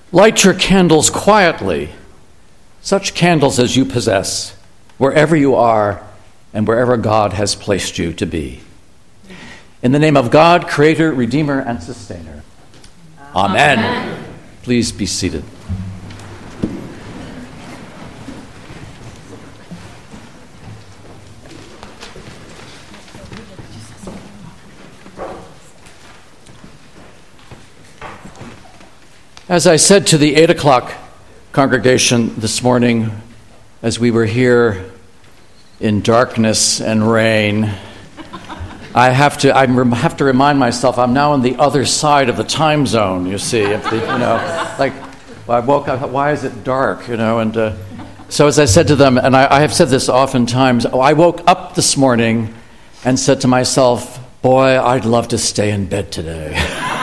Light your candles quietly, such candles as you possess, wherever you are and wherever God has placed you to be. In the name of God, Creator, Redeemer, and Sustainer. Amen. Amen. Please be seated. As I said to the 8 o'clock congregation this morning, as we were here in darkness and rain, I have to remind myself I'm now on the other side of the time zone. You see, I woke up. Why is it dark? And so as I said to them, and I have said this oftentimes, I woke up this morning and said to myself, "Boy, I'd love to stay in bed today."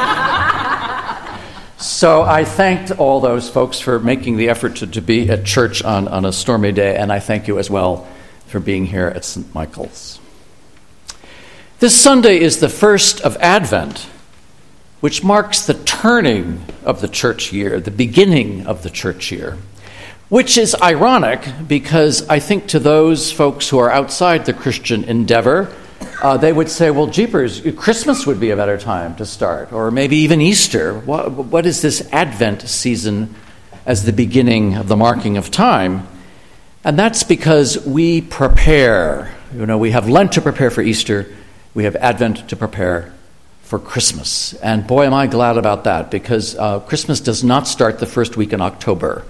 So I thanked all those folks for making the effort to be at church on a stormy day, and I thank you as well for being here at St. Michael's. This Sunday is the first of Advent, which marks the turning of the church year, the beginning of the church year, which is ironic because I think to those folks who are outside the Christian endeavor, they would say, well, jeepers, Christmas would be a better time to start, or maybe even Easter. What is this Advent season as the beginning of the marking of time? And that's because we prepare. We have Lent to prepare for Easter. We have Advent to prepare for Christmas. And boy, am I glad about that, because Christmas does not start the first week in October.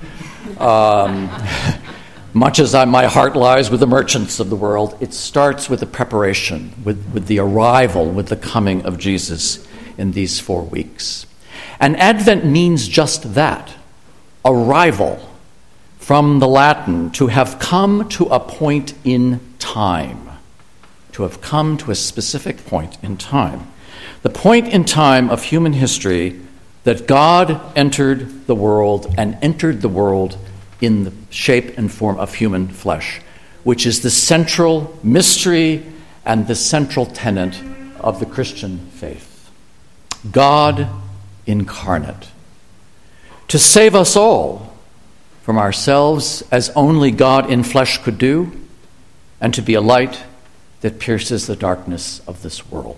Much as my heart lies with the merchants of the world, it starts with the preparation, with the arrival, with the coming of Jesus in these 4 weeks. And Advent means just that, arrival, from the Latin, to have come to a point in time, to have come to a specific point in time. The point in time of human history that God entered the world and entered the world in the shape and form of human flesh, which is the central mystery and the central tenet of the Christian faith. God incarnate, to save us all from ourselves as only God in flesh could do, and to be a light that pierces the darkness of this world.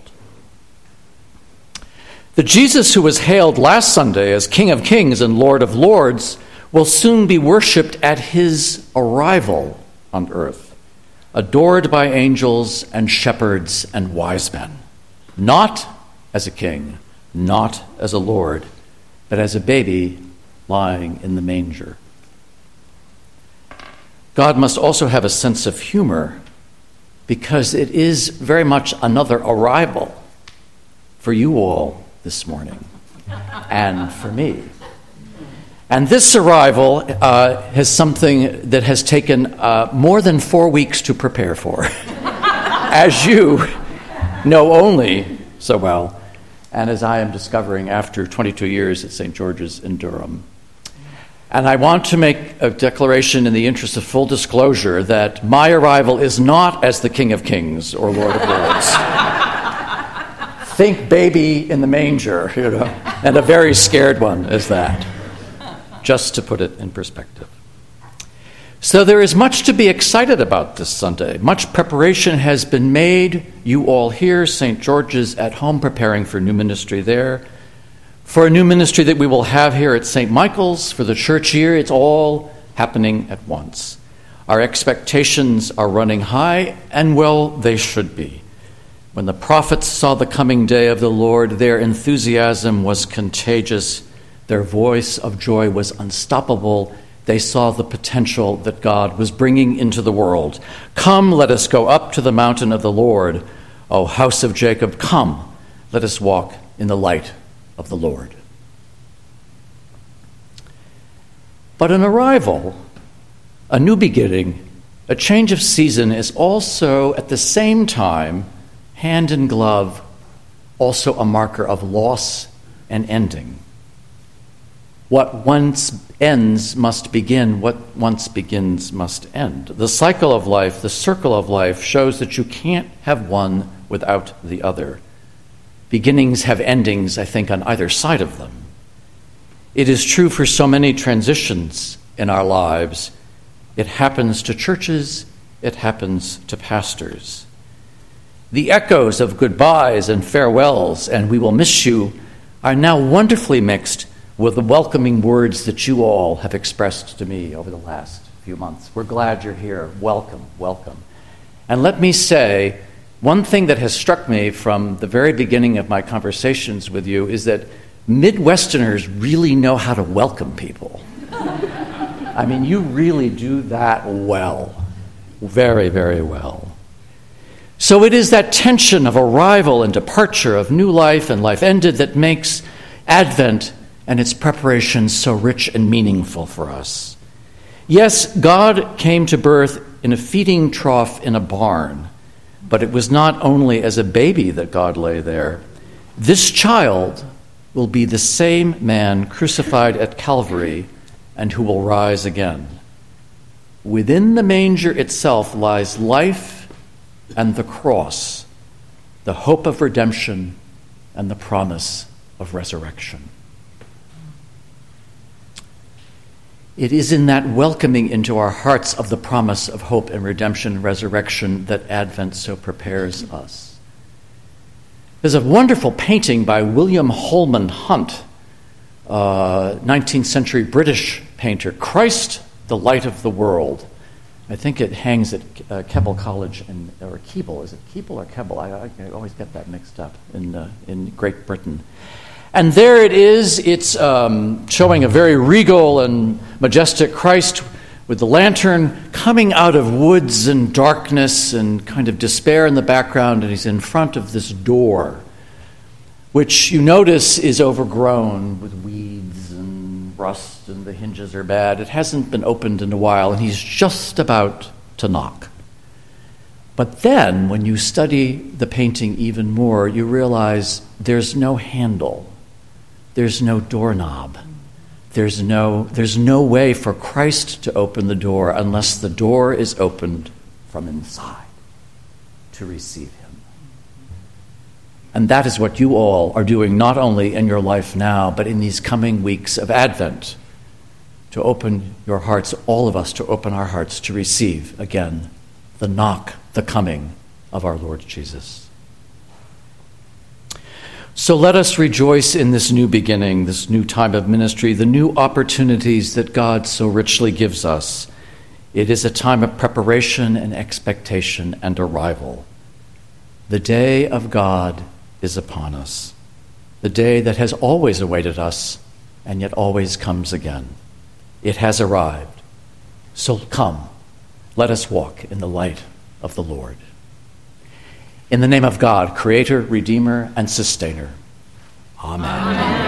The Jesus who was hailed last Sunday as King of Kings and Lord of Lords will soon be worshipped at his arrival on earth, adored by angels and shepherds and wise men, not as a king, not as a lord, but as a baby lying in the manger. God must also have a sense of humor, because it is very much another arrival for you all this morning and for me. And this arrival has something that has taken more than 4 weeks to prepare for, as you know only so well, and as I am discovering after 22 years at St. George's in Durham. And I want to make a declaration in the interest of full disclosure that my arrival is not as the King of Kings or Lord of Lords. Think baby in the manger, and a very scared one is that. Just to put it in perspective. So there is much to be excited about this Sunday. Much preparation has been made. You all here, St. George's at home, preparing for new ministry there. For a new ministry that we will have here at St. Michael's for the church year, it's all happening at once. Our expectations are running high, and well, they should be. When the prophets saw the coming day of the Lord, their enthusiasm was contagious. Their voice of joy was unstoppable. They saw the potential that God was bringing into the world. Come, let us go up to the mountain of the Lord. O house of Jacob, come, let us walk in the light of the Lord. But an arrival, a new beginning, a change of season is also at the same time, hand in glove, also a marker of loss and ending. What once ends must begin. What once begins must end. The cycle of life, the circle of life, shows that you can't have one without the other. Beginnings have endings, I think, on either side of them. It is true for so many transitions in our lives. It happens to churches, it happens to pastors. The echoes of goodbyes and farewells and we will miss you are now wonderfully mixed with the welcoming words that you all have expressed to me over the last few months. We're glad you're here. Welcome, welcome. And let me say, one thing that has struck me from the very beginning of my conversations with you is that Midwesterners really know how to welcome people. I mean, you really do that well. Very, very well. So it is that tension of arrival and departure, of new life and life ended, that makes Advent and its preparations so rich and meaningful for us. Yes, God came to birth in a feeding trough in a barn, but it was not only as a baby that God lay there. This child will be the same man crucified at Calvary and who will rise again. Within the manger itself lies life and the cross, the hope of redemption and the promise of resurrection. It is in that welcoming into our hearts of the promise of hope and redemption and resurrection that Advent so prepares us. There's a wonderful painting by William Holman Hunt, 19th century British painter, Christ, the Light of the World. I think it hangs at Keble College, or Keble. Is it Keble or Keble? I always get that mixed up in Great Britain. And there it is. It's showing a very regal and majestic Christ with the lantern coming out of woods and darkness and kind of despair in the background, and he's in front of this door, which you notice is overgrown with weeds and rust, and the hinges are bad. It hasn't been opened in a while, and he's just about to knock. But then, when you study the painting even more, you realize there's no handle. There's no doorknob. There's no way for Christ to open the door unless the door is opened from inside to receive him. And that is what you all are doing, not only in your life now, but in these coming weeks of Advent, to open your hearts, all of us, to open our hearts to receive, again, the knock, the coming of our Lord Jesus. So let us rejoice in this new beginning, this new time of ministry, the new opportunities that God so richly gives us. It is a time of preparation and expectation and arrival. The day of God is upon us, the day that has always awaited us and yet always comes again. It has arrived. So come, let us walk in the light of the Lord. In the name of God, Creator, Redeemer, and Sustainer. Amen. Amen.